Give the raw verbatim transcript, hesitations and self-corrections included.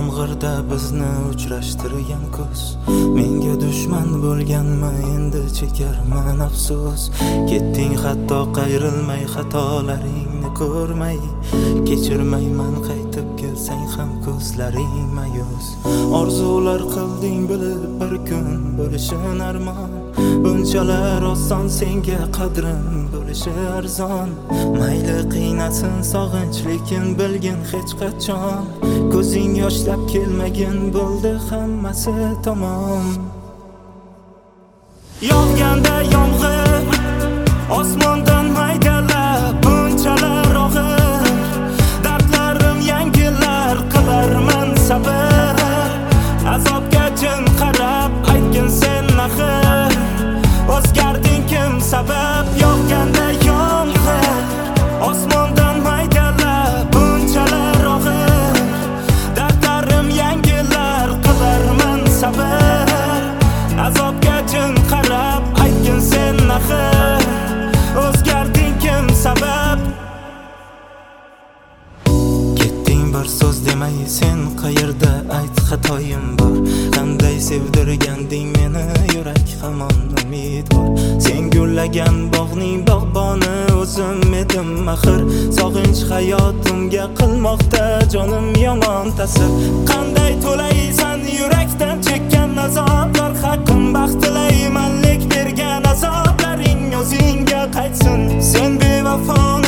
yomg'irda bizni uchrashtirgan kuz. Menga dushman bo'lganmi, endi chekarman afsus. Ketding hatto qayrilmay, xatolaringni ko'rmay. Kechirmayman qaytib kelsang ham ko'zlaring mayus. Orzular qilding bilib bir kun bo'lishing armon. Bunchalar oson senga qadrim bo'lishi arzon. Mayli qiynasin sog'inch, lekin bilgin hech qachon ko'zing yoshlab kelmagin bo'ldi hammasi tamom. Yog'ganda yomg'ir osmondan maydalab, bunchalar og'ir dardlarim yangilar qilarman sabr. Azobga jim qarab aytgin sen axir, o'zgarding kim sabab? Yog'ganda yomg'ir osmondan maydalab, bunchalar og'ir dardlarim yangilar qilarman sabr. Azobga jim qarab aytgin sen axir, o'zgarding kim sabab? Ketding bir so'z demay sen qayerda, ayt xatoyim bor. Qanday sevdirganding meni, yurak hamon umid bor. Sen gullagan bog'ning bog'boni o'zim edim axir. Sog'inch hayotimga qilmoqda jonim yomon ta'sir. Qanday to'laysan yurakdan chekkan azoblar haqqim, baxt tilayman lek bergan azoblaring o'zingga qaytsin. Sen bevafo